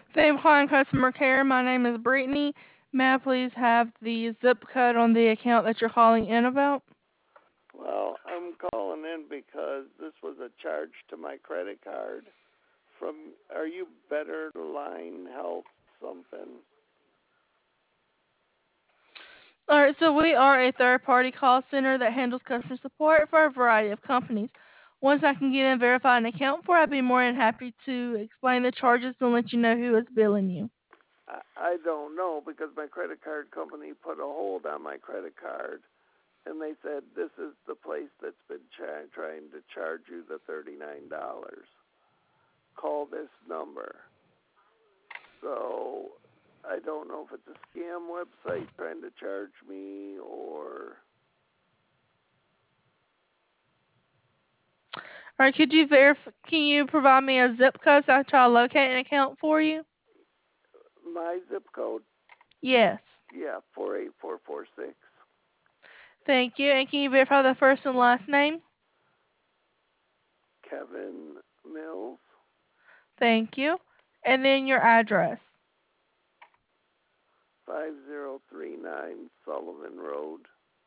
Thank you for calling customer care. My name is Brittany. May I please have the zip code on the account that you're calling in about? Well, I'm calling in because this was a charge to my credit card from, are you Better Line Health something? All right, so we are a third-party call center that handles customer support for a variety of companies. Once I can get and verify an account for, I'd be more than happy to explain the charges and let you know who is billing you. I don't know because my credit card company put a hold on my credit card and they said this is the place that's been trying to charge you the $39. Call this number. So I don't know if it's a scam website trying to charge me or All right, can you provide me a zip code so I can try to locate an account for you? my zip code. Yes. Yeah, 48446. Thank you. And can you verify the first and last name? Kevin Mills, Thank you. And then your address. 5039 Sullivan Road,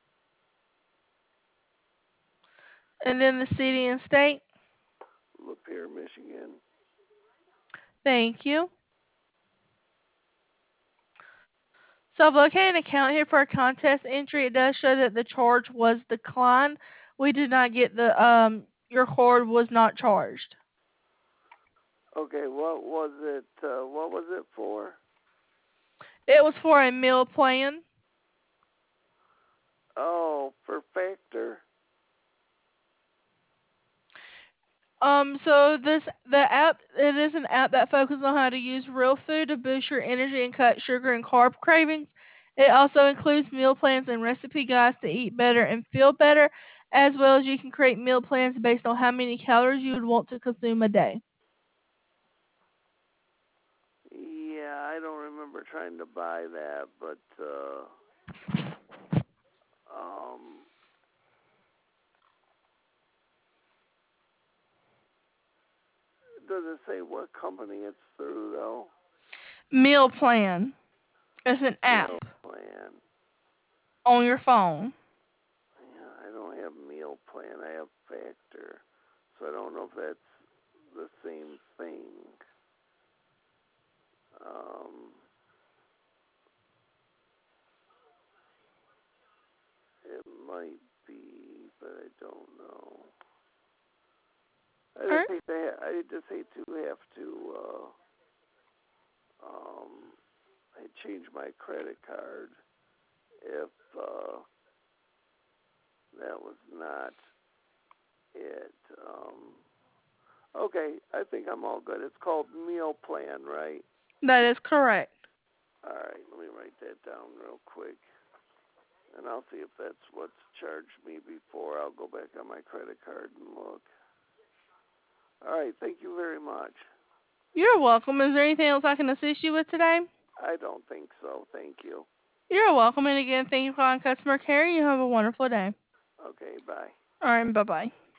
And then the city and state. Lapeer, Michigan. Thank you. So I've located an account here for a contest entry. It does show that the charge was declined. We did not get your card was not charged. Okay, what was it? What was it for? It was for a meal plan. Oh, for Factor. So the app it is an app that focuses on how to use real food to boost your energy and cut sugar and carb cravings. It also includes meal plans and recipe guides to eat better and feel better, as well as you can create meal plans based on how many calories you would want to consume a day. Yeah, I don't remember trying to buy that, but um, does it say what company it's through though? Meal plan. It's an Meal app plan. on your phone. Yeah, I don't have meal plan. I have Factor, so I don't know if that's the same thing. Um, it might be, but I don't know. All right. I just hate to have to um change my credit card if that was not it. Okay, I think I'm all good. It's called Meal Plan, right? That is correct. All right, let me write that down real quick, and I'll see if that's what's charged me before. I'll go back on my credit card and look. All right, thank you very much. You're welcome. Is there anything else I can assist you with today? I don't think so. Thank you. You're welcome. And again, thank you for calling customer care. You have a wonderful day. Okay, bye. All right. Bye bye.